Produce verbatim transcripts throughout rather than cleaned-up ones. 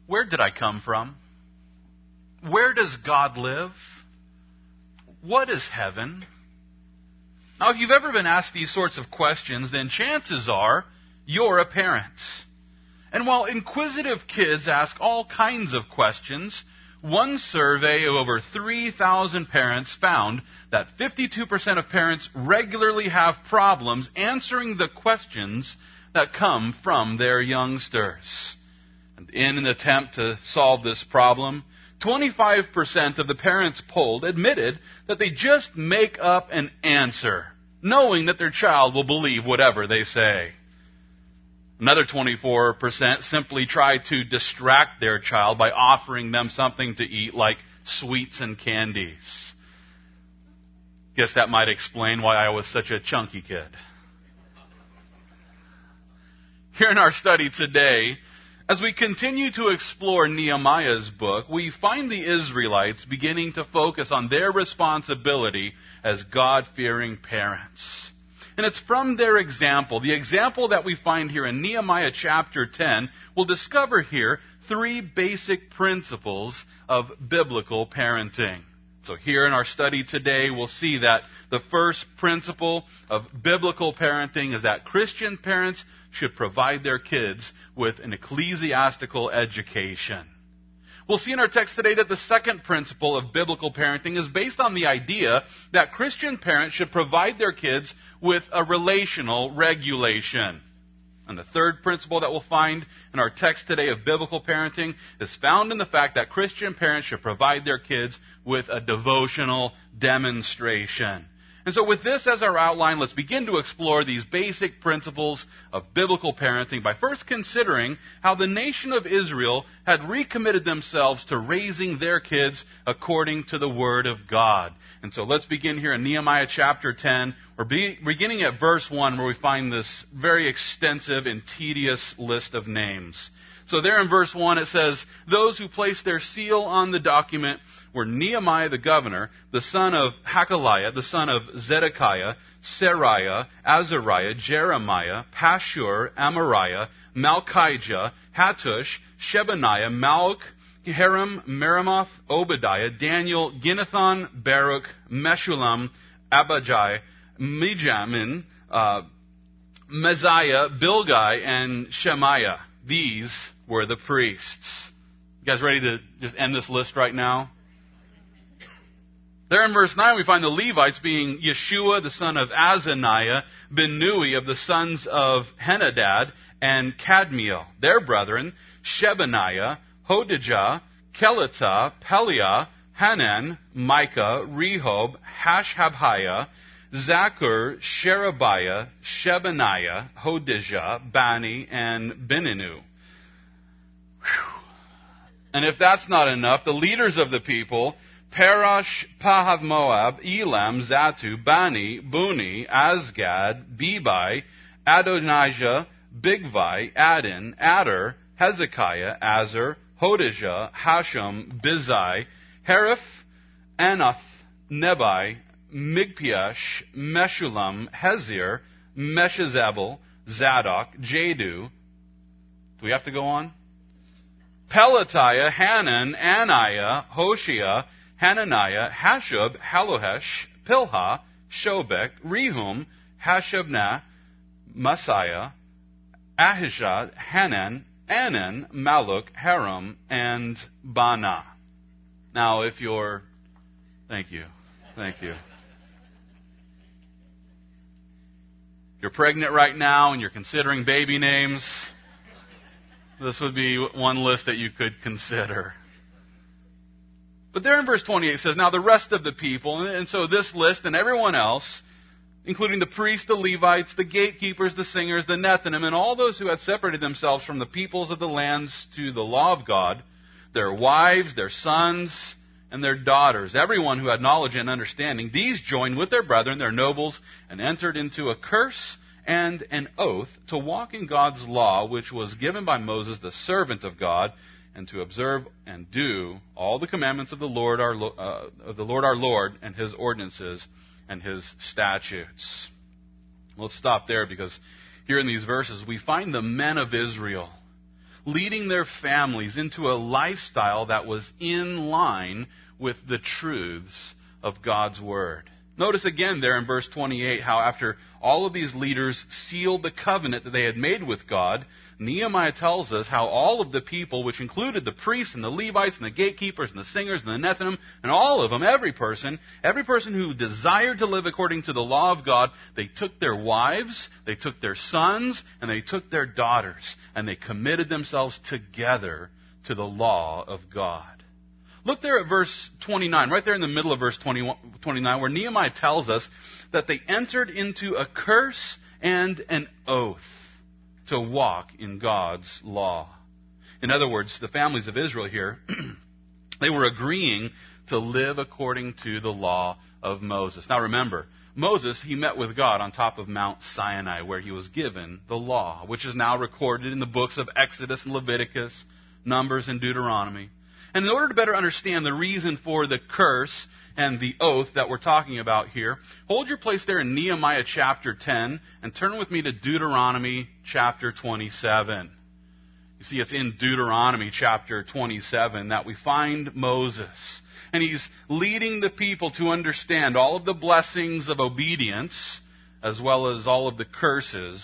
Where did I come from? Where does God live? What is heaven? Now, if you've ever been asked these sorts of questions, then chances are you're a parent. And while inquisitive kids ask all kinds of questions, one survey of over three thousand parents found that fifty-two percent of parents regularly have problems answering the questions that come from their youngsters. And in an attempt to solve this problem, twenty-five percent of the parents polled admitted that they just make up an answer, knowing that their child will believe whatever they say. Another twenty-four percent simply try to distract their child by offering them something to eat like sweets and candies. Guess that might explain why I was such a chunky kid. Here in our study today, as we continue to explore Nehemiah's book, we find the Israelites beginning to focus on their responsibility as God-fearing parents. And it's from their example, the example that we find here in Nehemiah chapter ten, we'll discover here three basic principles of biblical parenting. So here in our study today, we'll see that the first principle of biblical parenting is that Christian parents should provide their kids with an ecclesiastical education. We'll see in our text today that the second principle of biblical parenting is based on the idea that Christian parents should provide their kids with a relational regulation. And the third principle that we'll find in our text today of biblical parenting is found in the fact that Christian parents should provide their kids with a devotional demonstration. And so with this as our outline, let's begin to explore these basic principles of biblical parenting by first considering how the nation of Israel had recommitted themselves to raising their kids according to the Word of God. And so let's begin here in Nehemiah chapter ten. We're beginning at verse one, where we find this very extensive and tedious list of names. So there in verse one it says, "Those who placed their seal on the document were Nehemiah the governor, the son of Hakaliah, the son of Zedekiah, Seraiah, Azariah, Jeremiah, Pashur, Amariah, Malchijah, Hattush, Shebaniah, Malch, Haram, Meremoth, Obadiah, Daniel, Ginnathan, Baruch, Meshullam, Abijah, Mijamin, uh, Messiah, Bilgai, and Shemaiah. These were the priests." You guys ready to just end this list right now? There in verse nine we find the Levites being Yeshua, the son of Azaniah, Binnui of the sons of Henadad, and Kadmiel. Their brethren, Shebaniah, Hodijah, Kelita, Peliah, Hanan, Micah, Rehob, Hashabhiah, Zakur, Sherebiah, Shebaniah, Hodijah, Bani, and Beninu. And if that's not enough, the leaders of the people, Parash, Pahath-Moab, Elam, Zatu, Bani, Buni, Azgad, Bebai, Adonijah, Bigvai, Adin, Adar, Hezekiah, Azar, Hodijah, Hashem, Bizai, Hariph, Anath, Nebai, Migpiash, Meshullam, Hezir, Meshezabel, Zadok, Jadu. Do we have to go on? Pelatiah, Hanan, Aniah, Hoshea, Hananiah, Hashub, Halohesh, Pilha, Shobek, Rehum, Hashabnah, Messiah, Ahijah, Hanan, Anan, Maluk, Haram, and Bana. Now, if you're... Thank you. Thank you. You're pregnant right now and you're considering baby names, this would be one list that you could consider. But there in verse twenty-eight it says, "Now the rest of the people," and so this list and everyone else, including the priests, the Levites, the gatekeepers, the singers, the Nethinim, and all those who had separated themselves from the peoples of the lands to the law of God, their wives, their sons, and their daughters, everyone who had knowledge and understanding, these joined with their brethren, their nobles, and entered into a curse and an oath to walk in God's law, which was given by Moses, the servant of God, and to observe and do all the commandments of the Lord our uh, of the Lord our Lord, and His ordinances and His statutes." Let's stop there, because here in these verses we find the men of Israel leading their families into a lifestyle that was in line with the truths of God's Word. Notice again there in verse twenty-eight how after all of these leaders sealed the covenant that they had made with God, Nehemiah tells us how all of the people, which included the priests and the Levites and the gatekeepers and the singers and the Nethinim, and all of them, every person, every person who desired to live according to the law of God, they took their wives, they took their sons, and they took their daughters, and they committed themselves together to the law of God. Look there at verse twenty-nine, right there in the middle of verse twenty-nine, where Nehemiah tells us that they entered into a curse and an oath to walk in God's law. In other words, the families of Israel here, they were agreeing to live according to the law of Moses. Now remember, Moses, he met with God on top of Mount Sinai, where he was given the law, which is now recorded in the books of Exodus and Leviticus, Numbers and Deuteronomy. And in order to better understand the reason for the curse and the oath that we're talking about here, hold your place there in Nehemiah chapter ten and turn with me to Deuteronomy chapter twenty-seven. You see, it's in Deuteronomy chapter twenty-seven that we find Moses. And he's leading the people to understand all of the blessings of obedience as well as all of the curses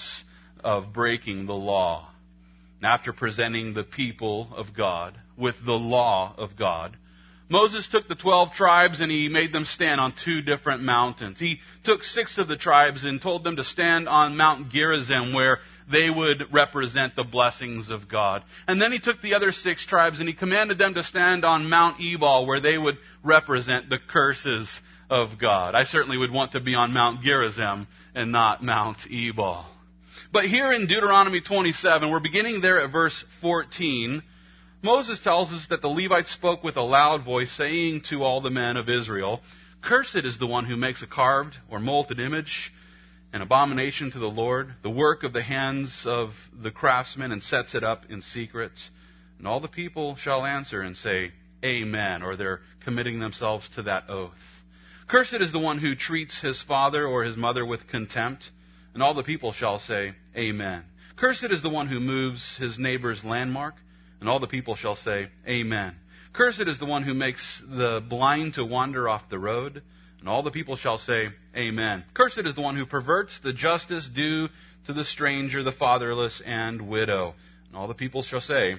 of breaking the law. And after presenting the people of God with the law of God, Moses took the twelve tribes and he made them stand on two different mountains. He took six of the tribes and told them to stand on Mount Gerizim, where they would represent the blessings of God. And then he took the other six tribes and he commanded them to stand on Mount Ebal, where they would represent the curses of God. I certainly would want to be on Mount Gerizim and not Mount Ebal. But here in Deuteronomy twenty-seven, we're beginning there at verse fourteen. Moses tells us that the Levites spoke with a loud voice, saying to all the men of Israel, "Cursed is the one who makes a carved or molten image, an abomination to the Lord, the work of the hands of the craftsman, and sets it up in secret." And all the people shall answer and say, "Amen," or they're committing themselves to that oath. "Cursed is the one who treats his father or his mother with contempt." And all the people shall say, "Amen." "Cursed is the one who moves his neighbor's landmark." And all the people shall say, "Amen." "Cursed is the one who makes the blind to wander off the road." And all the people shall say, "Amen." "Cursed is the one who perverts the justice due to the stranger, the fatherless, and widow." And all the people shall say,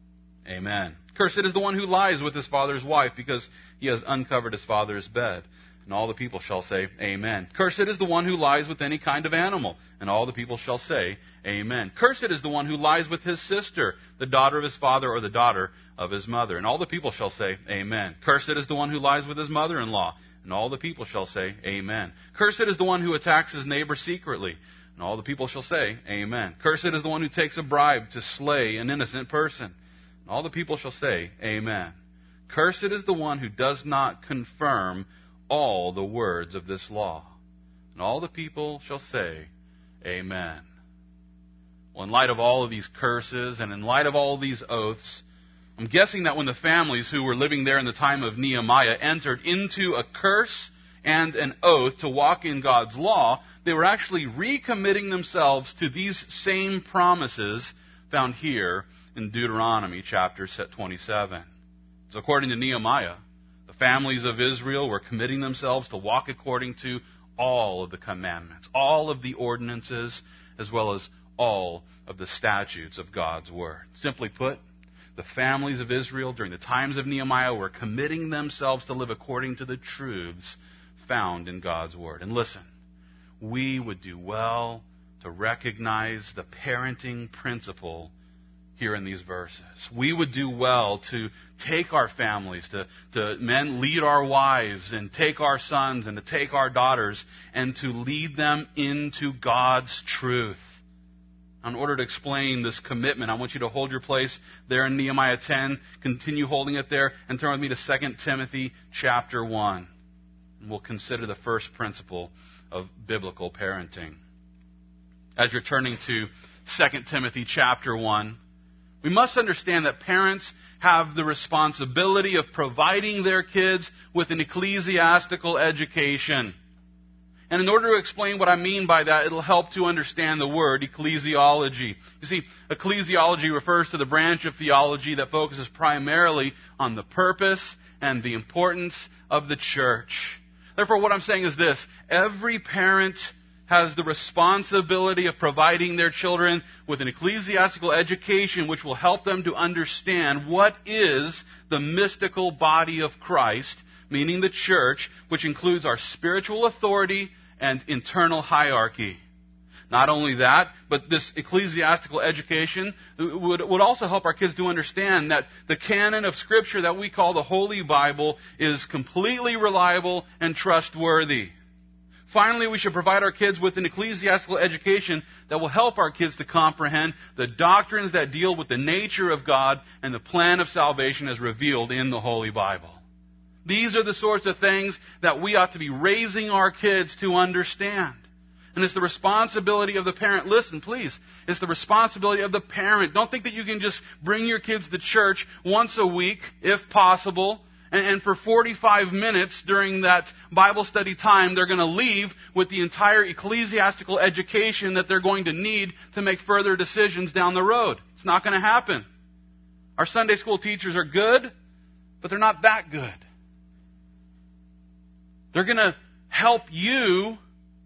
"Amen." "Cursed is the one who lies with his father's wife, because he has uncovered his father's bed." And all the people shall say, "Amen." "Cursed is the one who lies with any kind of animal." And all the people shall say, "Amen." "Cursed is the one who lies with his sister, the daughter of his father or the daughter of his mother." And all the people shall say, "Amen." "Cursed is the one who lies with his mother-in-law." And all the people shall say, "Amen." "Cursed is the one who attacks his neighbor secretly." And all the people shall say, "Amen." "Cursed is the one who takes a bribe to slay an innocent person." And all the people shall say, "Amen." "Cursed is the one who does not confirm all the words of this law." And all the people shall say, "Amen." Well, in light of all of these curses and in light of all of these oaths, I'm guessing that when the families who were living there in the time of Nehemiah entered into a curse and an oath to walk in God's law, they were actually recommitting themselves to these same promises found here in Deuteronomy chapter twenty-seven. So according to Nehemiah, the families of Israel were committing themselves to walk according to all of the commandments, all of the ordinances, as well as all of the statutes of God's Word. Simply put, the families of Israel during the times of Nehemiah were committing themselves to live according to the truths found in God's Word. And listen, we would do well to recognize the parenting principle here in these verses. We would do well to take our families, to, to men lead our wives, and take our sons, and to take our daughters, and to lead them into God's truth. In order to explain this commitment, I want you to hold your place there in Nehemiah ten, continue holding it there, and turn with me to Second Timothy chapter one. And we'll consider the first principle of biblical parenting. As you're turning to Second Timothy chapter one, we must understand that parents have the responsibility of providing their kids with an ecclesiastical education. And in order to explain what I mean by that, it'll help to understand the word ecclesiology. You see, ecclesiology refers to the branch of theology that focuses primarily on the purpose and the importance of the church. Therefore, what I'm saying is this: every parent has the responsibility of providing their children with an ecclesiastical education which will help them to understand what is the mystical body of Christ, meaning the church, which includes our spiritual authority and internal hierarchy. Not only that, but this ecclesiastical education would, would also help our kids to understand that the canon of Scripture that we call the Holy Bible is completely reliable and trustworthy. Finally, we should provide our kids with an ecclesiastical education that will help our kids to comprehend the doctrines that deal with the nature of God and the plan of salvation as revealed in the Holy Bible. These are the sorts of things that we ought to be raising our kids to understand. And it's the responsibility of the parent. Listen, please. It's the responsibility of the parent. Don't think that you can just bring your kids to church once a week, if possible, and, and for forty-five minutes during that Bible study time, they're going to leave with the entire ecclesiastical education that they're going to need to make further decisions down the road. It's not going to happen. Our Sunday school teachers are good, but they're not that good. They're going to help you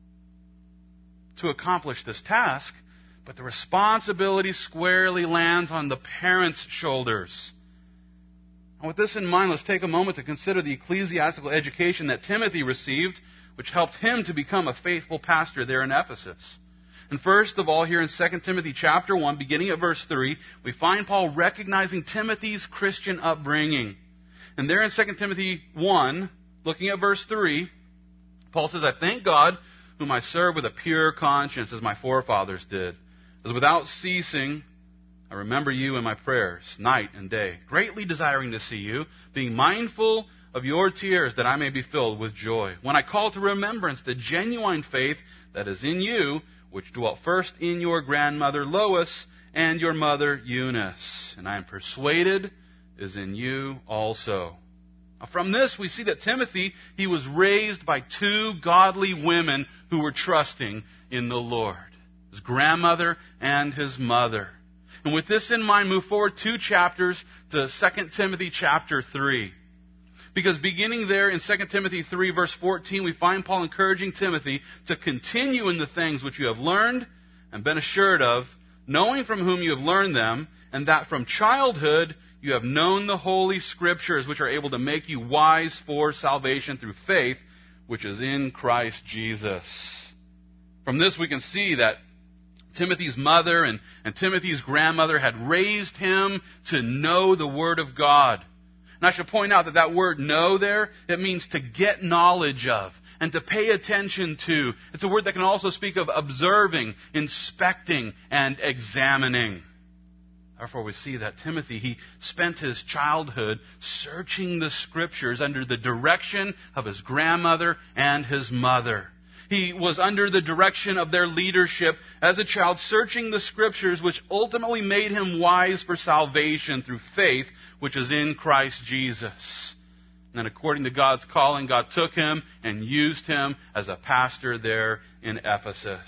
to accomplish this task, but the responsibility squarely lands on the parents' shoulders. And with this in mind, let's take a moment to consider the ecclesiastical education that Timothy received, which helped him to become a faithful pastor there in Ephesus. And first of all, here in Second Timothy chapter one, beginning at verse three, we find Paul recognizing Timothy's Christian upbringing. And there in Second Timothy one, looking at verse three, Paul says, I thank God, whom I serve with a pure conscience, as my forefathers did, as without ceasing I remember you in my prayers, night and day, greatly desiring to see you, being mindful of your tears, that I may be filled with joy, when I call to remembrance the genuine faith that is in you, which dwelt first in your grandmother Lois and your mother Eunice, and I am persuaded is in you also. From this, we see that Timothy, he was raised by two godly women who were trusting in the Lord, his grandmother and his mother. And with this in mind, move forward two chapters to Second Timothy chapter three. Because beginning there in Second Timothy three, verse fourteen, we find Paul encouraging Timothy to continue in the things which you have learned and been assured of, knowing from whom you have learned them, and that from childhood you have known the Holy Scriptures, which are able to make you wise for salvation through faith, which is in Christ Jesus. From this we can see that Timothy's mother and, and Timothy's grandmother had raised him to know the Word of God. And I should point out that that word know there, it means to get knowledge of and to pay attention to. It's a word that can also speak of observing, inspecting, and examining. Therefore, we see that Timothy, he spent his childhood searching the Scriptures under the direction of his grandmother and his mother. He was under the direction of their leadership as a child, searching the Scriptures, which ultimately made him wise for salvation through faith, which is in Christ Jesus. And then according to God's calling, God took him and used him as a pastor there in Ephesus.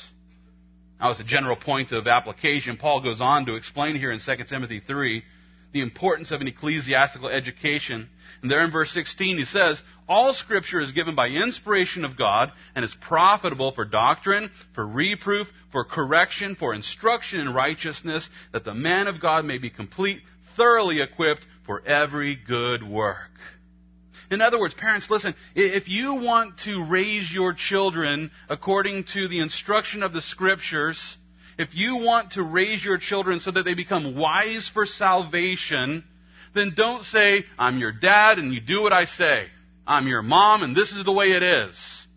Now, as a general point of application, Paul goes on to explain here in Second Timothy three the importance of an ecclesiastical education. And there in verse sixteen he says, all Scripture is given by inspiration of God and is profitable for doctrine, for reproof, for correction, for instruction in righteousness, that the man of God may be complete, thoroughly equipped for every good work. In other words, parents, listen, if you want to raise your children according to the instruction of the Scriptures, if you want to raise your children so that they become wise for salvation, then don't say, I'm your dad and you do what I say. I'm your mom and this is the way it is.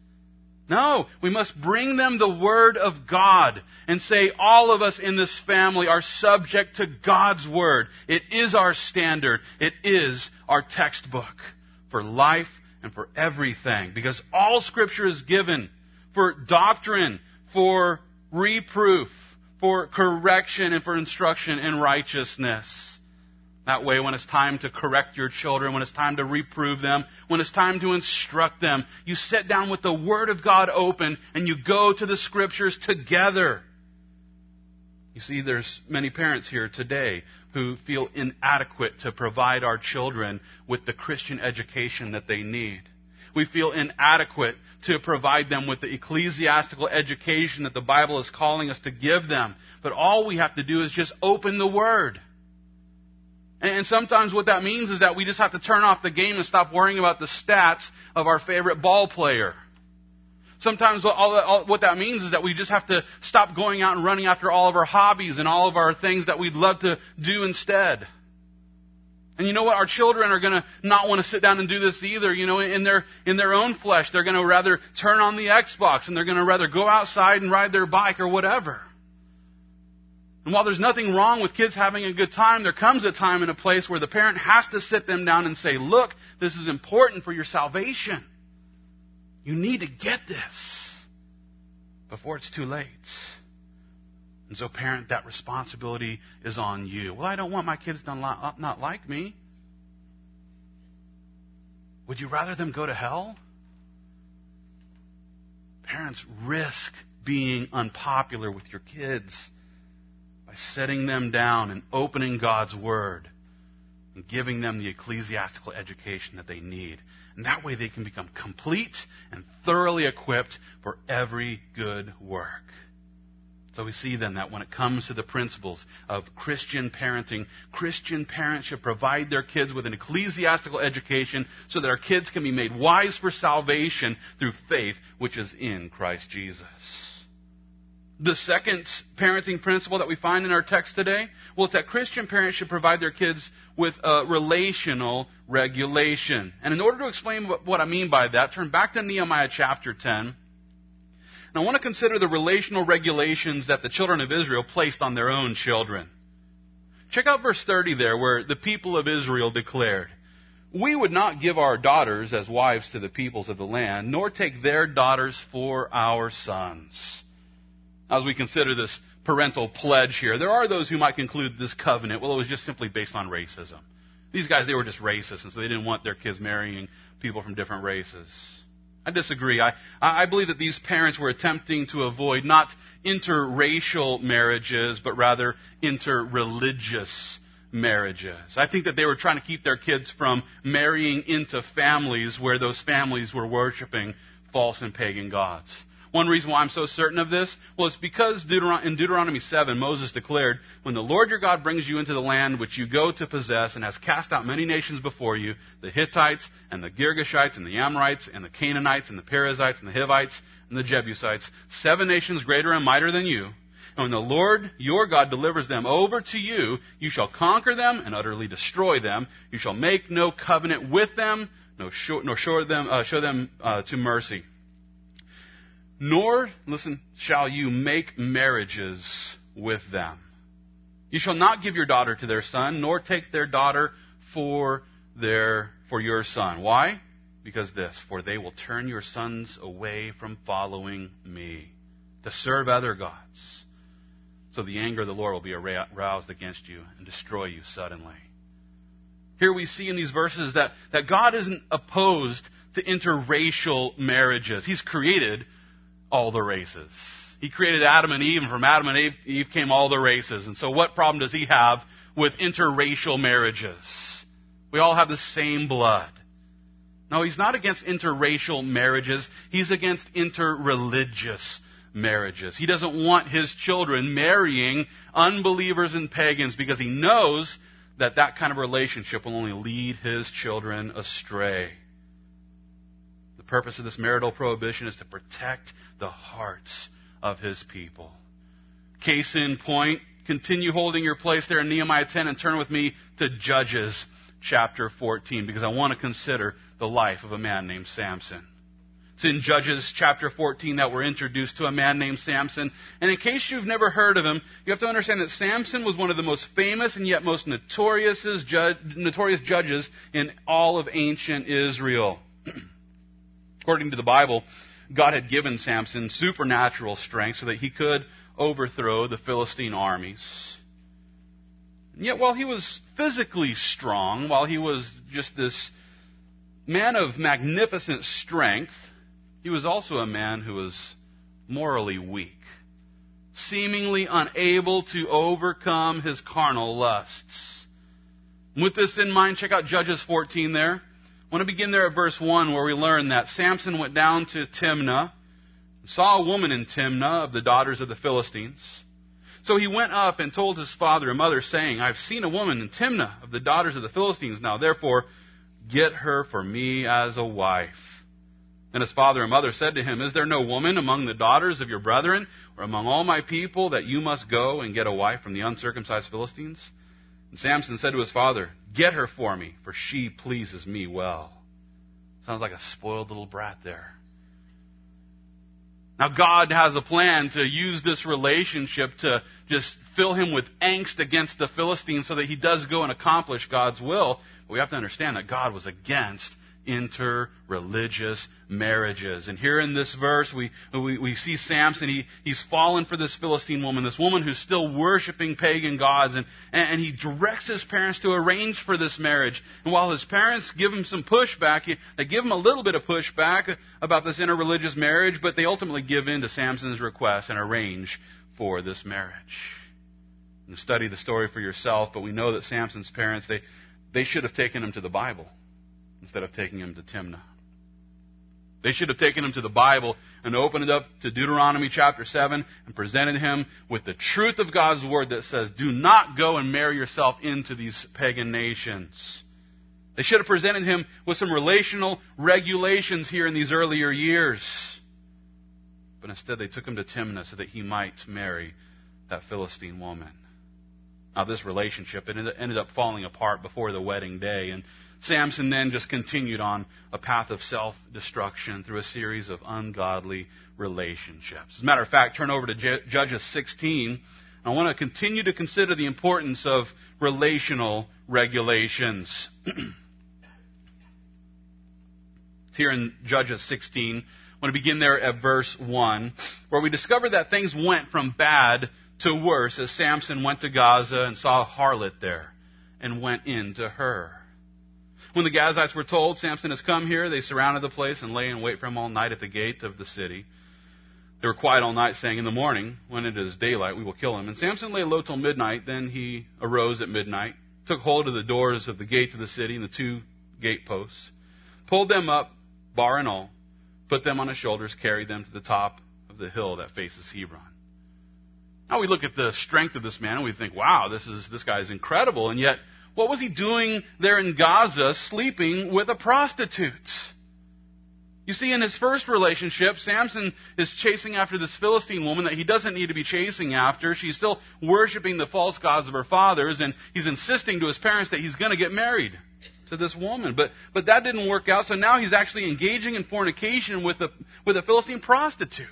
No, we must bring them the Word of God and say all of us in this family are subject to God's Word. It is our standard. It is our textbook for life and for everything. Because all Scripture is given for doctrine, for reproof, for correction, and for instruction in righteousness. That way, when it's time to correct your children, when it's time to reprove them, when it's time to instruct them, you sit down with the Word of God open and you go to the Scriptures together. You see, there's many parents here today who feel inadequate to provide our children with the Christian education that they need. We feel inadequate to provide them with the ecclesiastical education that the Bible is calling us to give them. But all we have to do is just open the Word. And sometimes what that means is that we just have to turn off the game and stop worrying about the stats of our favorite ball player. Sometimes all that, all, what that means is that we just have to stop going out and running after all of our hobbies and all of our things that we'd love to do instead. And you know what? Our children are going to not want to sit down and do this either. You know, in their in their own flesh, they're going to rather turn on the Xbox and they're going to rather go outside and ride their bike or whatever. And while there's nothing wrong with kids having a good time, there comes a time and a place where the parent has to sit them down and say, look, this is important for your salvation. You need to get this before it's too late. And so, parent, that responsibility is on you. Well, I don't want my kids to not like me. Would you rather them go to hell? Parents, risk being unpopular with your kids by setting them down and opening God's Word and giving them the ecclesiastical education that they need. And that way they can become complete and thoroughly equipped for every good work. So we see then that when it comes to the principles of Christian parenting, Christian parents should provide their kids with an ecclesiastical education so that our kids can be made wise for salvation through faith, which is in Christ Jesus. The second parenting principle that we find in our text today, well, it's that Christian parents should provide their kids with a relational regulation. And in order to explain what I mean by that, turn back to Nehemiah chapter ten. And I want to consider the relational regulations that the children of Israel placed on their own children. Check out verse thirty there, where the people of Israel declared, "We would not give our daughters as wives to the peoples of the land, nor take their daughters for our sons." As we consider this parental pledge here, there are those who might conclude this covenant, well, it was just simply based on racism. These guys, they were just racist, and so they didn't want their kids marrying people from different races. I disagree. I, I believe that these parents were attempting to avoid not interracial marriages, but rather interreligious marriages. I think that they were trying to keep their kids from marrying into families where those families were worshiping false and pagan gods. One reason why I'm so certain of this, well, it's because Deuteron- in Deuteronomy seven, Moses declared, "When the Lord your God brings you into the land which you go to possess and has cast out many nations before you, the Hittites and the Girgashites and the Amorites and the Canaanites and the Perizzites and the Hivites and the Jebusites, seven nations greater and mightier than you, and when the Lord your God delivers them over to you, you shall conquer them and utterly destroy them. You shall make no covenant with them, nor show, nor show them, uh, show them uh, to mercy. Nor, listen, shall you make marriages with them. You shall not give your daughter to their son, nor take their daughter for their for your son." Why? Because this, "For they will turn your sons away from following me, to serve other gods. So the anger of the Lord will be aroused against you and destroy you suddenly." Here we see in these verses that, that God isn't opposed to interracial marriages. He's created all the races. He created Adam and Eve, and from Adam and Eve, Eve came all the races. And so what problem does he have with interracial marriages? We all have the same blood. No, he's not against interracial marriages. He's against interreligious marriages. He doesn't want his children marrying unbelievers and pagans because he knows that that kind of relationship will only lead his children astray. The purpose of this marital prohibition is to protect the hearts of his people. Case in point, continue holding your place there in Nehemiah ten and turn with me to Judges chapter fourteen because I want to consider the life of a man named Samson. It's in Judges chapter fourteen that we're introduced to a man named Samson. And in case you've never heard of him, you have to understand that Samson was one of the most famous and yet most notorious, notorious judges in all of ancient Israel. According to the Bible, God had given Samson supernatural strength so that he could overthrow the Philistine armies. Yet while he was physically strong, while he was just this man of magnificent strength, he was also a man who was morally weak, seemingly unable to overcome his carnal lusts. With this in mind, check out Judges fourteen there. I want to begin there at verse one, where we learn that Samson went down to Timnah, and saw a woman in Timnah of the daughters of the Philistines. So he went up and told his father and mother, saying, I have seen a woman in Timnah of the daughters of the Philistines. Now therefore, get her for me as a wife. And his father and mother said to him, Is there no woman among the daughters of your brethren, or among all my people, that you must go and get a wife from the uncircumcised Philistines? And Samson said to his father, Get her for me, for she pleases me well. Sounds like a spoiled little brat there. Now God has a plan to use this relationship to just fill him with angst against the Philistines so that he does go and accomplish God's will. But we have to understand that God was against interreligious marriages. And here in this verse, we, we, we see Samson. He, he's fallen for this Philistine woman, this woman who's still worshiping pagan gods. And, and he directs his parents to arrange for this marriage. And while his parents give him some pushback, he, they give him a little bit of pushback about this interreligious marriage, but they ultimately give in to Samson's request and arrange for this marriage. You can study the story for yourself, but we know that Samson's parents, they, they should have taken him to the Bible instead of taking him to Timnah. They should have taken him to the Bible and opened it up to Deuteronomy chapter seven and presented him with the truth of God's word that says, do not go and marry yourself into these pagan nations. They should have presented him with some relational regulations here in these earlier years. But instead they took him to Timnah so that he might marry that Philistine woman. Now this relationship, it ended up falling apart before the wedding day, and Samson then just continued on a path of self-destruction through a series of ungodly relationships. As a matter of fact, turn over to Judges sixteen. I want to continue to consider the importance of relational regulations. It's here in Judges sixteen. I want to begin there at verse one, where we discover that things went from bad to worse as Samson went to Gaza and saw a harlot there and went into her. When the Gazites were told, Samson has come here, they surrounded the place and lay in wait for him all night at the gate of the city. They were quiet all night, saying, in the morning, when it is daylight, we will kill him. And Samson lay low till midnight. Then he arose at midnight, took hold of the doors of the gate of the city and the two gate posts, pulled them up, bar and all, put them on his shoulders, carried them to the top of the hill that faces Hebron. Now we look at the strength of this man and we think, wow, this is this guy is incredible. And yet, what was he doing there in Gaza, sleeping with a prostitute? You see, in his first relationship, Samson is chasing after this Philistine woman that he doesn't need to be chasing after. She's still worshiping the false gods of her fathers, and he's insisting to his parents that he's going to get married to this woman. But but that didn't work out, so now he's actually engaging in fornication with a, with a Philistine prostitute.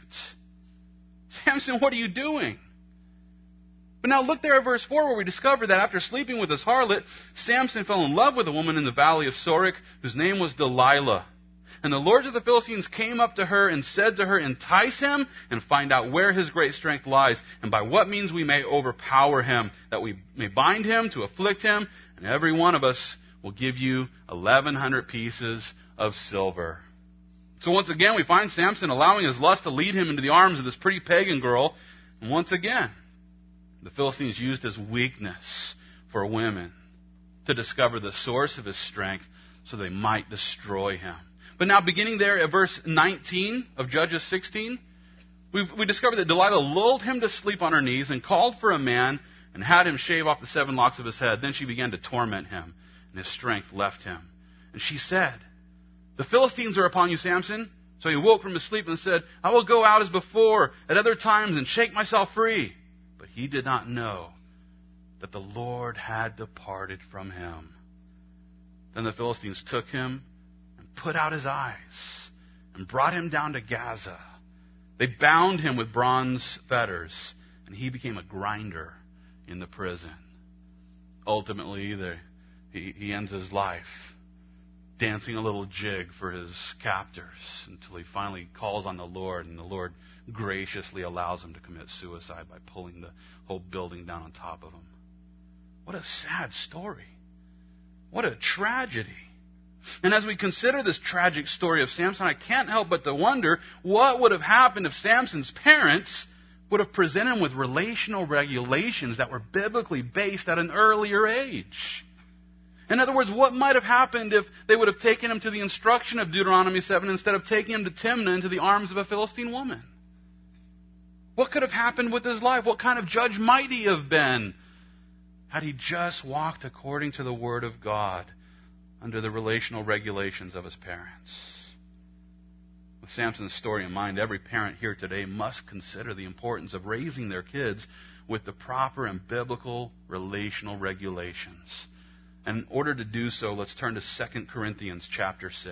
Samson, what are you doing? But now look there at verse four, where we discover that after sleeping with this harlot, Samson fell in love with a woman in the valley of Sorek, whose name was Delilah. And the lords of the Philistines came up to her and said to her, entice him and find out where his great strength lies, and by what means we may overpower him, that we may bind him to afflict him, and every one of us will give you eleven hundred pieces of silver. So once again, we find Samson allowing his lust to lead him into the arms of this pretty pagan girl. And once again, the Philistines used his weakness for women to discover the source of his strength so they might destroy him. But now beginning there at verse nineteen of Judges sixteen, we we discover that Delilah lulled him to sleep on her knees and called for a man and had him shave off the seven locks of his head. Then she began to torment him, and his strength left him. And she said, the Philistines are upon you, Samson. So he woke from his sleep and said, I will go out as before at other times and shake myself free. But he did not know that the Lord had departed from him. Then the Philistines took him and put out his eyes and brought him down to Gaza. They bound him with bronze fetters, and he became a grinder in the prison. Ultimately, the, he, he ends his life dancing a little jig for his captors until he finally calls on the Lord, and the Lord graciously allows him to commit suicide by pulling the whole building down on top of him. What a sad story. What a tragedy. And as we consider this tragic story of Samson, I can't help but to wonder what would have happened if Samson's parents would have presented him with relational regulations that were biblically based at an earlier age. In other words, what might have happened if they would have taken him to the instruction of Deuteronomy seven instead of taking him to Timnah into the arms of a Philistine woman? What could have happened with his life? What kind of judge might he have been had he just walked according to the Word of God under the relational regulations of his parents? With Samson's story in mind, every parent here today must consider the importance of raising their kids with the proper and biblical relational regulations. And in order to do so, let's turn to Second Corinthians chapter six.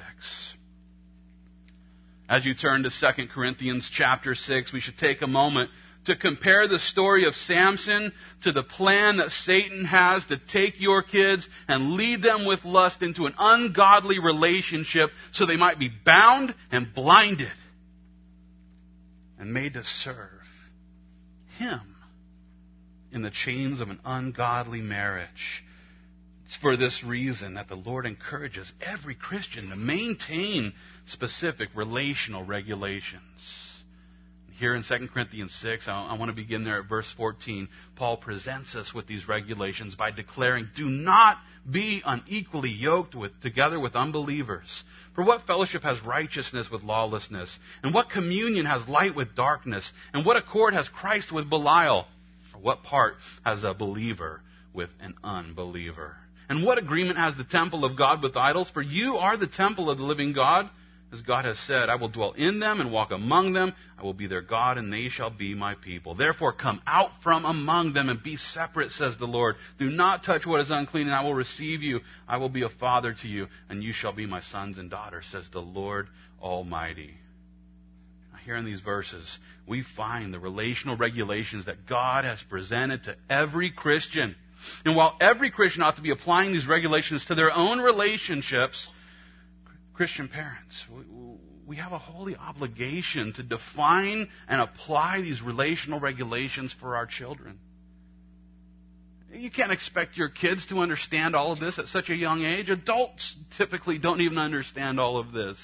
As you turn to Second Corinthians chapter six, we should take a moment to compare the story of Samson to the plan that Satan has to take your kids and lead them with lust into an ungodly relationship so they might be bound and blinded and made to serve him in the chains of an ungodly marriage. It's for this reason that the Lord encourages every Christian to maintain specific relational regulations. Here in Second Corinthians six, I want to begin there at verse fourteen. Paul presents us with these regulations by declaring, "Do not be unequally yoked with, together with unbelievers. For what fellowship has righteousness with lawlessness? And what communion has light with darkness? And what accord has Christ with Belial? Or what part has a believer with an unbeliever? And what agreement has the temple of God with idols? For you are the temple of the living God. As God has said, I will dwell in them and walk among them. I will be their God, and they shall be my people. Therefore come out from among them and be separate, says the Lord. Do not touch what is unclean, and I will receive you. I will be a father to you, and you shall be my sons and daughters, says the Lord Almighty." Now, here in these verses, we find the relational regulations that God has presented to every Christian. And while every Christian ought to be applying these regulations to their own relationships, Christian parents, we have a holy obligation to define and apply these relational regulations for our children. You can't expect your kids to understand all of this at such a young age. Adults typically don't even understand all of this.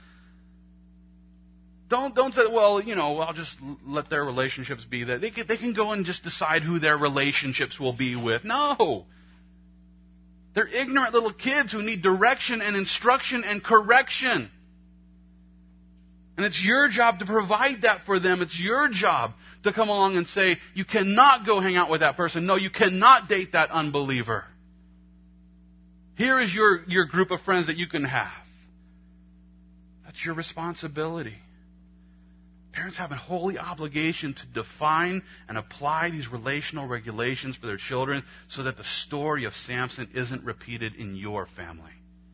Don't don't say, well, you know, I'll just let their relationships be that. They can, they can go and just decide who their relationships will be with. No. They're ignorant little kids who need direction and instruction and correction. And it's your job to provide that for them. It's your job to come along and say, you cannot go hang out with that person. No, you cannot date that unbeliever. Here is your, your group of friends that you can have. That's your responsibility. Parents have a holy obligation to define and apply these relational regulations for their children so that the story of Samson isn't repeated in your family.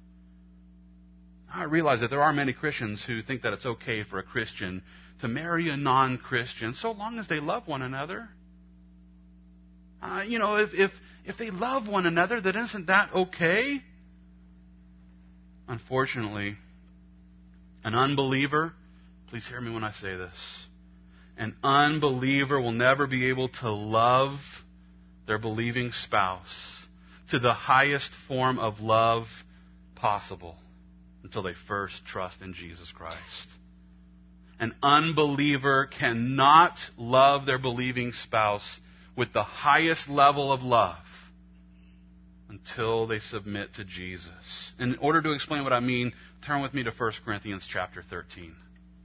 I realize that there are many Christians who think that it's okay for a Christian to marry a non-Christian so long as they love one another. Uh, you know, if, if, if they love one another, then isn't that okay? Unfortunately, an unbeliever, please hear me when I say this. An unbeliever will never be able to love their believing spouse to the highest form of love possible until they first trust in Jesus Christ. An unbeliever cannot love their believing spouse with the highest level of love until they submit to Jesus. In order to explain what I mean, turn with me to First Corinthians chapter thirteen.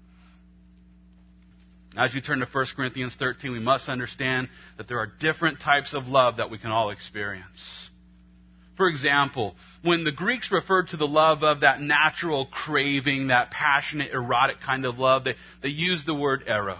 As you turn to First Corinthians thirteen, we must understand that there are different types of love that we can all experience. For example, when the Greeks referred to the love of that natural craving, that passionate, erotic kind of love, they, they used the word eros.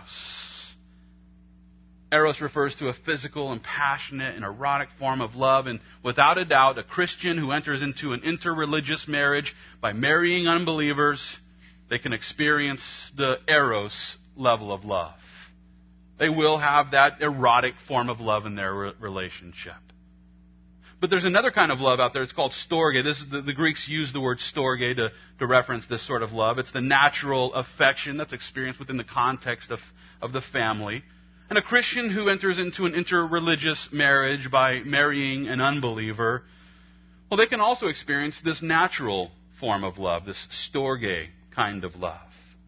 Eros refers to a physical and passionate and erotic form of love, and without a doubt, a Christian who enters into an interreligious marriage by marrying unbelievers, they can experience the eros level of love. They will have that erotic form of love in their re- relationship. But there's another kind of love out there. It's called storge. This is the, the Greeks use the word storge to, to reference this sort of love. It's the natural affection that's experienced within the context of, of the family. And a Christian who enters into an interreligious marriage by marrying an unbeliever, well, they can also experience this natural form of love, this storge kind of love.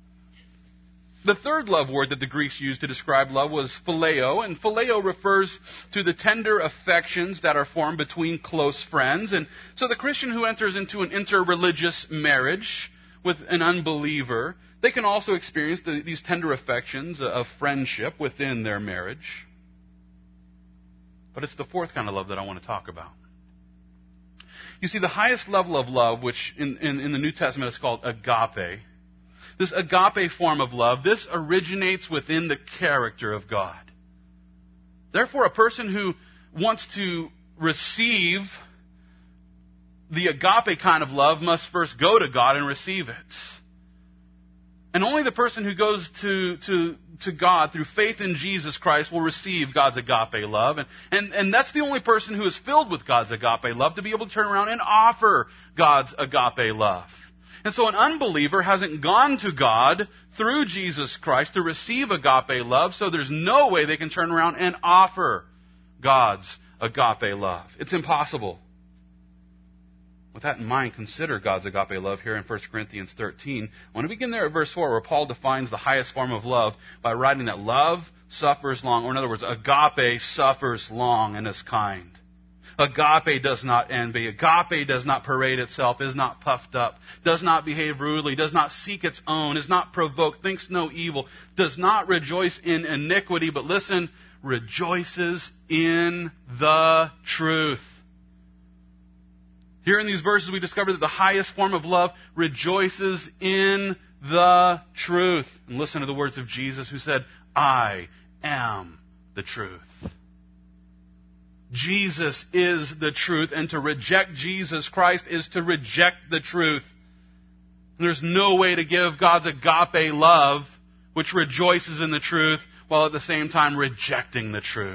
The third love word that the Greeks used to describe love was phileo, and phileo refers to the tender affections that are formed between close friends. And so the Christian who enters into an interreligious marriage with an unbeliever, they can also experience the, these tender affections of friendship within their marriage. But it's the fourth kind of love that I want to talk about. You see, the highest level of love, which in, in, in the New Testament is called agape, this agape form of love, this originates within the character of God. Therefore, a person who wants to receive the agape kind of love must first go to God and receive it. And only the person who goes to, to, to God through faith in Jesus Christ will receive God's agape love. And, and, and that's the only person who is filled with God's agape love to be able to turn around and offer God's agape love. And so an unbeliever hasn't gone to God through Jesus Christ to receive agape love, so there's no way they can turn around and offer God's agape love. It's impossible. With that in mind, consider God's agape love here in First Corinthians thirteen. I want to begin there at verse four, where Paul defines the highest form of love by writing that love suffers long, or in other words, agape suffers long and is kind. Agape does not envy. Agape does not parade itself, is not puffed up, does not behave rudely, does not seek its own, is not provoked, thinks no evil, does not rejoice in iniquity, but listen, rejoices in the truth. Here in these verses we discover that the highest form of love rejoices in the truth. And listen to the words of Jesus who said, I am the truth. Jesus is the truth, and to reject Jesus Christ is to reject the truth. And there's no way to give God's agape love, which rejoices in the truth, while at the same time rejecting the truth.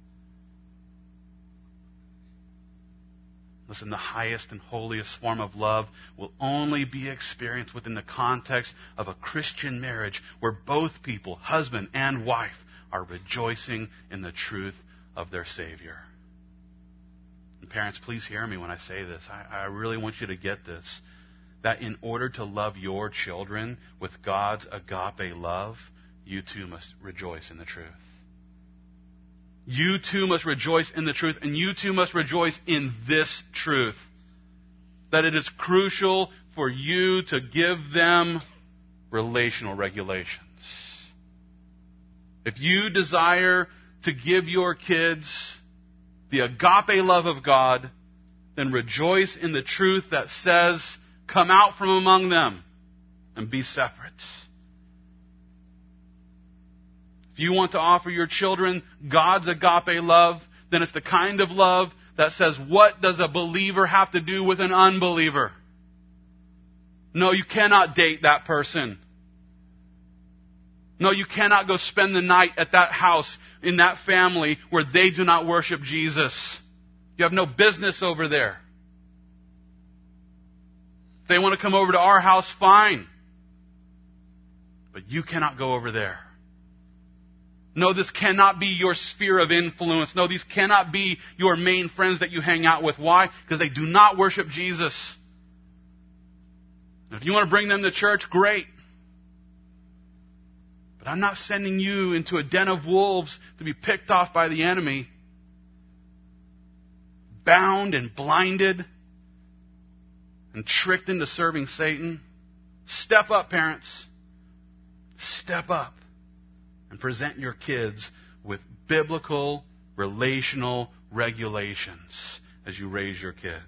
Listen, the highest and holiest form of love will only be experienced within the context of a Christian marriage where both people, husband and wife, are rejoicing in the truth of their Savior. And parents, please hear me when I say this. I, I really want you to get this. That in order to love your children with God's agape love, you too must rejoice in the truth. You too must rejoice in the truth, and you too must rejoice in this truth. That it is crucial for you to give them relational regulations. If you desire to give your kids the agape love of God, then rejoice in the truth that says, come out from among them and be separate. If you want to offer your children God's agape love, then it's the kind of love that says, what does a believer have to do with an unbeliever? No, you cannot date that person. No, you cannot go spend the night at that house in that family where they do not worship Jesus. You have no business over there. If they want to come over to our house, fine. But you cannot go over there. No, this cannot be your sphere of influence. No, these cannot be your main friends that you hang out with. Why? Because they do not worship Jesus. And if you want to bring them to church, great. But I'm not sending you into a den of wolves to be picked off by the enemy, bound and blinded and tricked into serving Satan. Step up, parents. Step up. And present your kids with biblical, relational regulations as you raise your kids.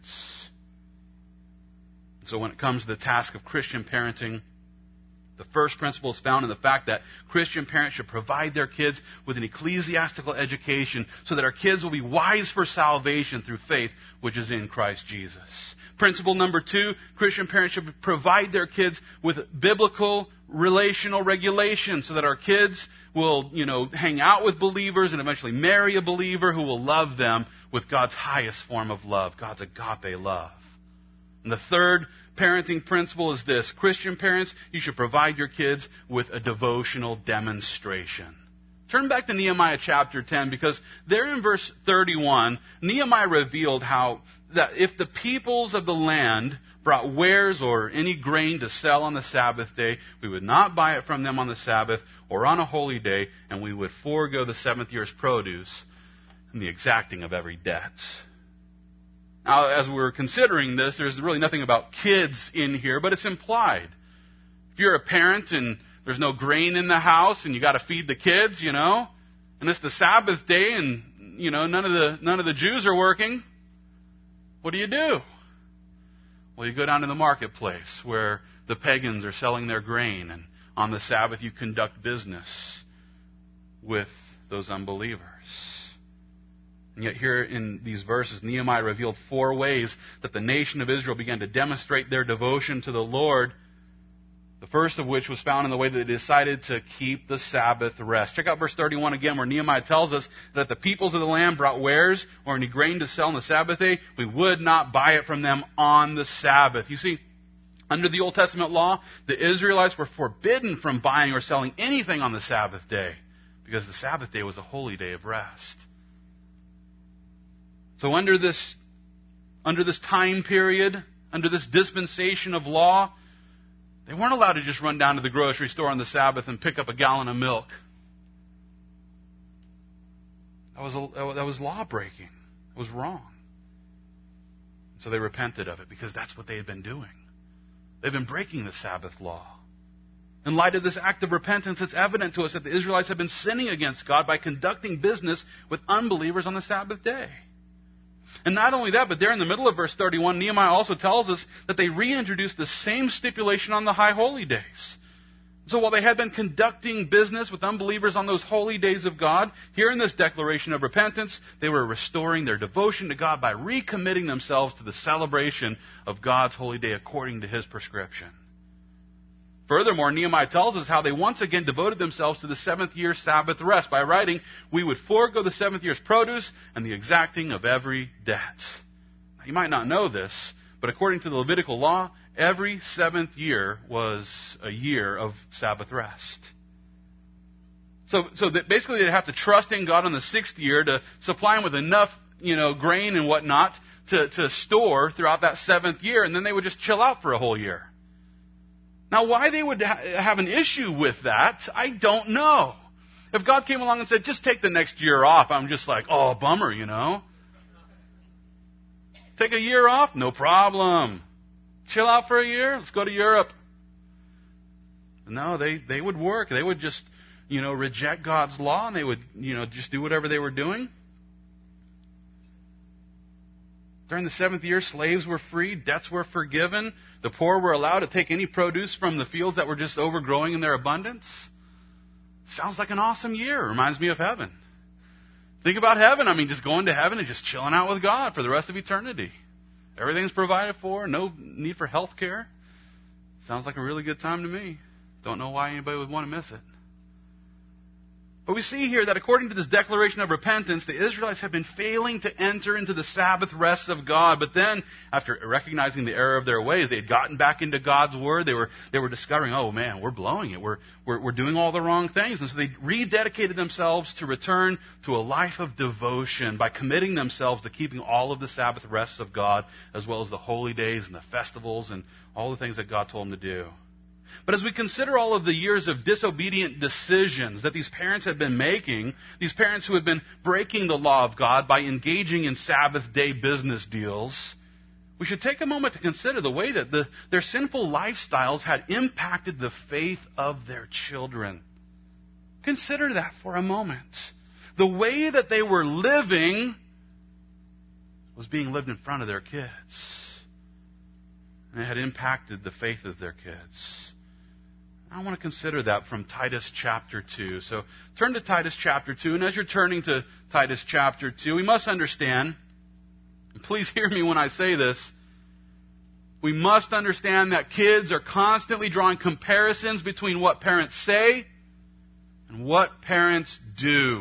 So when it comes to the task of Christian parenting, the first principle is found in the fact that Christian parents should provide their kids with an ecclesiastical education so that our kids will be wise for salvation through faith, which is in Christ Jesus. Principle number two, Christian parents should provide their kids with biblical relational regulations so that our kids will, you know, hang out with believers and eventually marry a believer who will love them with God's highest form of love, God's agape love. And the third parenting principle is this. Christian parents, you should provide your kids with a devotional demonstration Turn back to Nehemiah chapter ten, because there in verse thirty-one, Nehemiah revealed how that if the peoples of the land brought wares or any grain to sell on the Sabbath day, we would not buy it from them on the Sabbath or on a holy day, and we would forego the seventh year's produce and the exacting of every debt. Now, as we're considering this, there's really nothing about kids in here, but it's implied. If you're a parent and there's no grain in the house and you got to feed the kids, you know, and it's the Sabbath day and, you know, none of the none of the Jews are working, what do you do? Well, you go down to the marketplace where the pagans are selling their grain, and on the Sabbath you conduct business with those unbelievers. And yet here in these verses, Nehemiah revealed four ways that the nation of Israel began to demonstrate their devotion to the Lord. The first of which was found in the way that they decided to keep the Sabbath rest. Check out verse thirty-one again, where Nehemiah tells us that the peoples of the land brought wares or any grain to sell on the Sabbath day. We would not buy it from them on the Sabbath. You see, under the Old Testament law, the Israelites were forbidden from buying or selling anything on the Sabbath day, because the Sabbath day was a holy day of rest. So under this, under this time period, under this dispensation of law, they weren't allowed to just run down to the grocery store on the Sabbath and pick up a gallon of milk. That was a, that was law breaking. It was wrong. So they repented of it, because that's what they had been doing. They've been breaking the Sabbath law. In light of this act of repentance, it's evident to us that the Israelites have been sinning against God by conducting business with unbelievers on the Sabbath day. And not only that, but there in the middle of verse thirty-one, Nehemiah also tells us that they reintroduced the same stipulation on the high holy days. So while they had been conducting business with unbelievers on those holy days of God, here in this declaration of repentance, they were restoring their devotion to God by recommitting themselves to the celebration of God's holy day according to His prescription. Furthermore, Nehemiah tells us how they once again devoted themselves to the seventh year Sabbath rest by writing, "We would forego the seventh year's produce and the exacting of every debt." Now, you might not know this, but according to the Levitical law, every seventh year was a year of Sabbath rest. So, so that basically they'd have to trust in God on the sixth year to supply them with enough, you know, grain and whatnot to, to store throughout that seventh year, and then they would just chill out for a whole year. Now, why they would ha- have an issue with that, I don't know. If God came along and said, just take the next year off, I'm just like, oh, bummer, you know. Take a year off? No problem. Chill out for a year? Let's go to Europe. No, they, they would work. They would just, you know, reject God's law, and they would, you know, just do whatever they were doing. During the seventh year, slaves were free, debts were forgiven, the poor were allowed to take any produce from the fields that were just overgrowing in their abundance. Sounds like an awesome year. Reminds me of heaven. Think about heaven. I mean, just going to heaven and just chilling out with God for the rest of eternity. Everything's provided for, no need for health care. Sounds like a really good time to me. Don't know why anybody would want to miss it. But we see here that according to this declaration of repentance, the Israelites have been failing to enter into the Sabbath rest of God. But then, after recognizing the error of their ways, they had gotten back into God's Word. They were, they were discovering, oh man, we're blowing it. We're, we're, we're doing all the wrong things. And so they rededicated themselves to return to a life of devotion by committing themselves to keeping all of the Sabbath rests of God, as well as the holy days and the festivals and all the things that God told them to do. But as we consider all of the years of disobedient decisions that these parents had been making, these parents who had been breaking the law of God by engaging in Sabbath day business deals, we should take a moment to consider the way that the, their sinful lifestyles had impacted the faith of their children. Consider that for a moment. The way that they were living was being lived in front of their kids. And it had impacted the faith of their kids. I want to consider that from Titus chapter two. So turn to Titus chapter two, and as you're turning to Titus chapter two, we must understand, and please hear me when I say this, we must understand that kids are constantly drawing comparisons between what parents say and what parents do.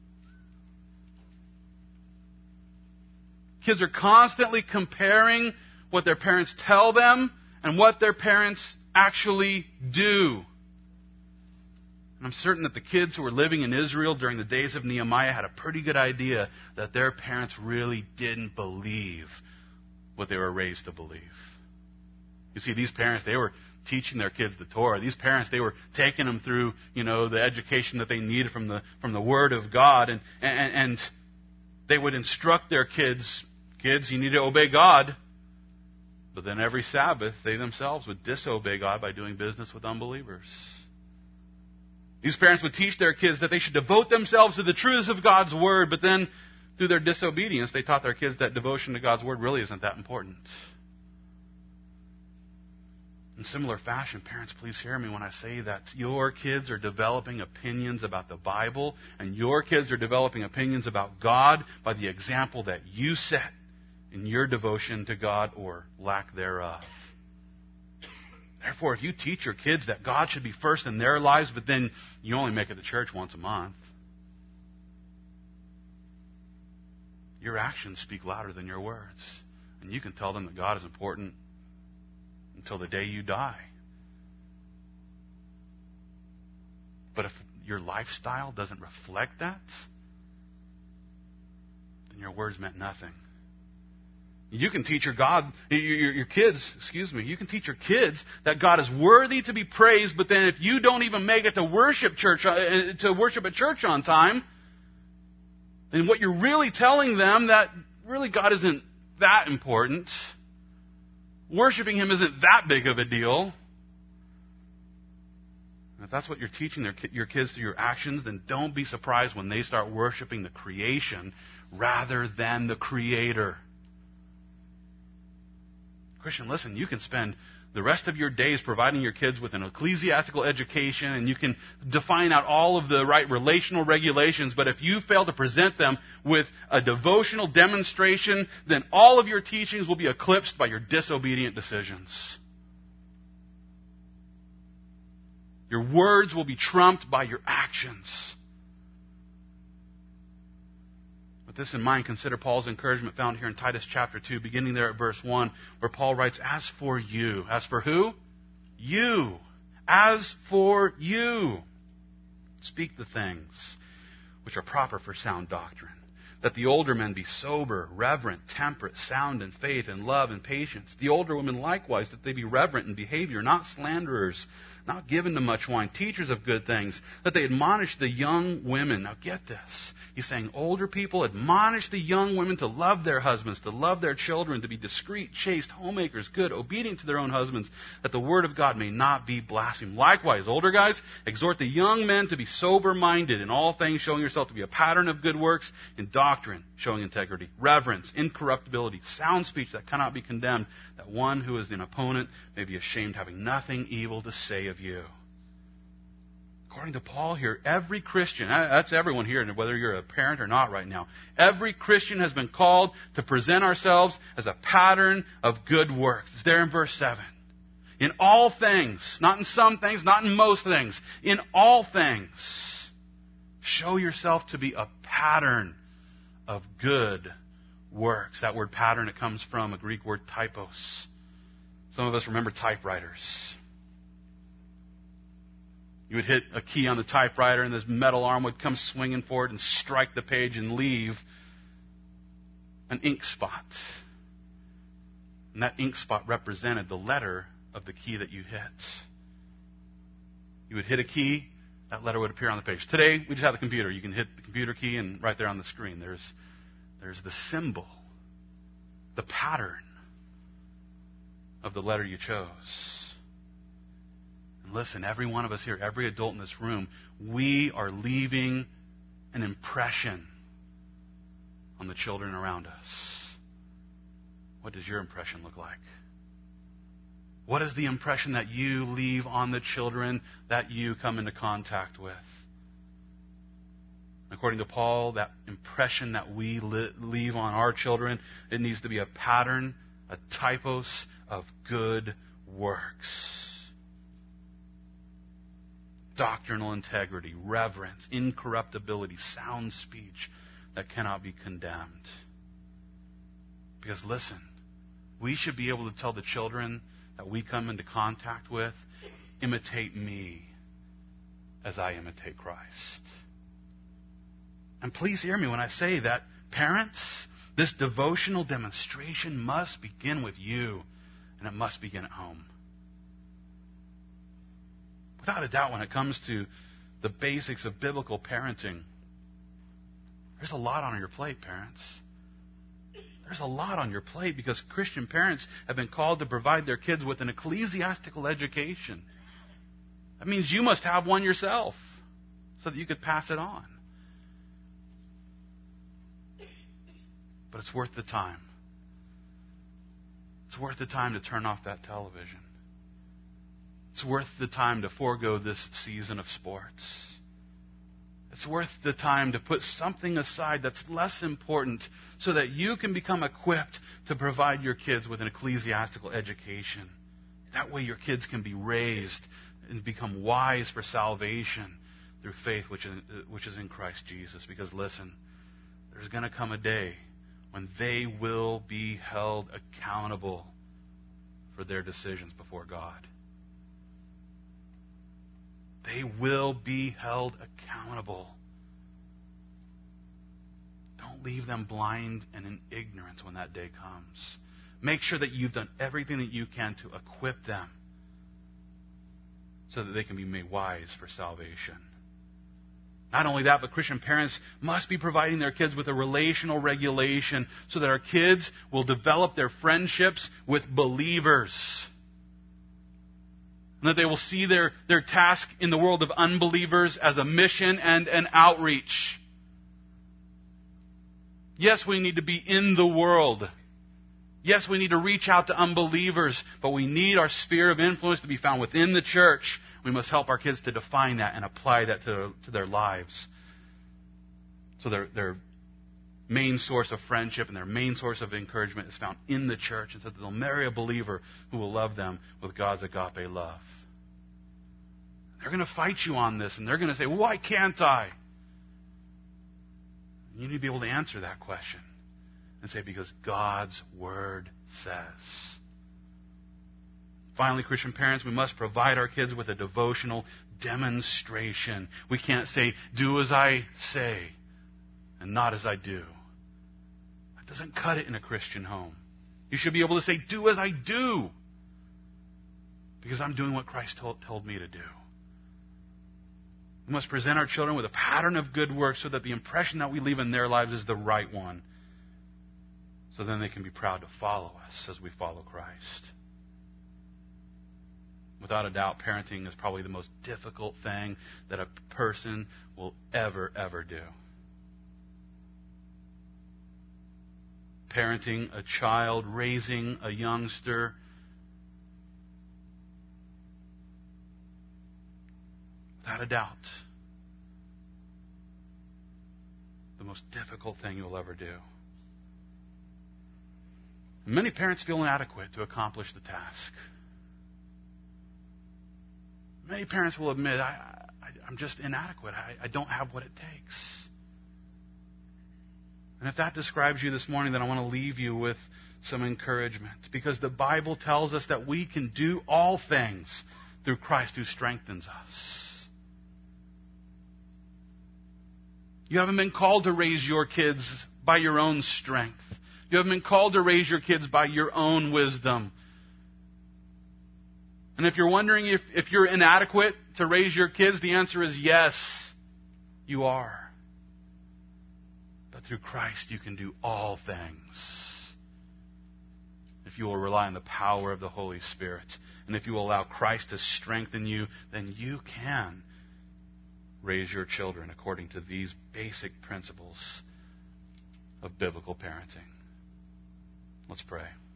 Kids are constantly comparing what their parents tell them and what their parents actually do. And I'm certain that the kids who were living in Israel during the days of Nehemiah had a pretty good idea that their parents really didn't believe what they were raised to believe. You see, these parents, they were teaching their kids the Torah. These parents, they were taking them through, you know, the education that they needed from the from the Word of God, and and, and they would instruct their kids, kids, you need to obey God. But then every Sabbath, they themselves would disobey God by doing business with unbelievers. These parents would teach their kids that they should devote themselves to the truths of God's Word, but then through their disobedience, they taught their kids that devotion to God's Word really isn't that important. In similar fashion, parents, please hear me when I say that your kids are developing opinions about the Bible, and your kids are developing opinions about God by the example that you set in your devotion to God or lack thereof. Therefore, if you teach your kids that God should be first in their lives, but then you only make it to church once a month, your actions speak louder than your words. And you can tell them that God is important until the day you die. But if your lifestyle doesn't reflect that, then your words meant nothing. You can teach your God, your, your, your kids, excuse me, you can teach your kids that God is worthy to be praised, but then if you don't even make it to worship church, uh, to worship at church on time, then what you're really telling them that really God isn't that important. Worshipping Him isn't that big of a deal. And if that's what you're teaching their, your kids through your actions, then don't be surprised when they start worshiping the creation rather than the Creator. Christian, listen, you can spend the rest of your days providing your kids with an ecclesiastical education, and you can define out all of the right relational regulations, but if you fail to present them with a devotional demonstration, then all of your teachings will be eclipsed by your disobedient decisions. Your words will be trumped by your actions. With this in mind, consider Paul's encouragement found here in Titus chapter two, beginning there at verse one, where Paul writes, as for you. As for who? You. As for you. Speak the things which are proper for sound doctrine, that the older men be sober, reverent, temperate, sound in faith and love and patience. The older women likewise, that they be reverent in behavior, not slanderers, not given to much wine, teachers of good things, that they admonish the young women. Now get this. He's saying older people admonish the young women to love their husbands, to love their children, to be discreet, chaste, homemakers, good, obedient to their own husbands, that the word of God may not be blasphemed. Likewise, older guys, exhort the young men to be sober-minded in all things, showing yourself to be a pattern of good works, in doctrine, showing integrity, reverence, incorruptibility, sound speech that cannot be condemned, that one who is an opponent may be ashamed, having nothing evil to say of you. According to Paul here, every Christian, that's everyone here, whether you're a parent or not right now, every Christian has been called to present ourselves as a pattern of good works. It's there in verse seven. In all things, not in some things, not in most things, in all things, show yourself to be a pattern of good works. That word pattern, it comes from a Greek word typos. Some of us remember typewriters. You would hit a key on the typewriter and this metal arm would come swinging forward and strike the page and leave an ink spot. And that ink spot represented the letter of the key that you hit. You would hit a key, that letter would appear on the page. Today, we just have the computer. You can hit the computer key and right there on the screen, there's, there's the symbol, the pattern of the letter you chose. And listen, every one of us here, every adult in this room, we are leaving an impression on the children around us. What does your impression look like? What is the impression that you leave on the children that you come into contact with? According to Paul, that impression that we leave on our children, it needs to be a pattern, a typos of good works. Doctrinal integrity, reverence, incorruptibility, sound speech that cannot be condemned. Because listen, we should be able to tell the children that we come into contact with, imitate me as I imitate Christ. And please hear me when I say that, parents, this devotional demonstration must begin with you, and it must begin at home. Without a doubt, when it comes to the basics of biblical parenting, there's a lot on your plate, parents. There's a lot on your plate because Christian parents have been called to provide their kids with an ecclesiastical education. That means you must have one yourself so that you could pass it on. But it's worth the time. It's worth the time to turn off that television. It's worth the time to forego this season of sports. It's worth the time to put something aside that's less important so that you can become equipped to provide your kids with an ecclesiastical education. That way your kids can be raised and become wise for salvation through faith which is, which is in Christ Jesus. Because listen, there's going to come a day when they will be held accountable for their decisions before God. They will be held accountable. Don't leave them blind and in ignorance when that day comes. Make sure that you've done everything that you can to equip them so that they can be made wise for salvation. Not only that, but Christian parents must be providing their kids with a relational regulation so that our kids will develop their friendships with believers. And that they will see their, their task in the world of unbelievers as a mission and an outreach. Yes, we need to be in the world. Yes, we need to reach out to unbelievers, but we need our sphere of influence to be found within the church. We must help our kids to define that and apply that to, to their lives. So their, their main source of friendship and their main source of encouragement is found in the church, and so that they'll marry a believer who will love them with God's agape love. They're going to fight you on this, and they're going to say, why can't I? You need to be able to answer that question and say, because God's Word says. Finally, Christian parents, we must provide our kids with a devotional demonstration. We can't say, do as I say and not as I do. That doesn't cut it in a Christian home. You should be able to say, do as I do, because I'm doing what Christ told, told me to do. We must present our children with a pattern of good works so that the impression that we leave in their lives is the right one. So then they can be proud to follow us as we follow Christ. Without a doubt, parenting is probably the most difficult thing that a person will ever, ever do. Parenting a child, raising a youngster, without a doubt, the most difficult thing you'll ever do. Many parents feel inadequate to accomplish the task. Many parents will admit, I, I, I'm just inadequate. I, I don't have what it takes. And if that describes you this morning, then I want to leave you with some encouragement. Because the Bible tells us that we can do all things through Christ who strengthens us. You haven't been called to raise your kids by your own strength. You haven't been called to raise your kids by your own wisdom. And if you're wondering if, if you're inadequate to raise your kids, the answer is yes, you are. But through Christ you can do all things. If you will rely on the power of the Holy Spirit, and if you will allow Christ to strengthen you, then you can raise your children according to these basic principles of biblical parenting. Let's pray.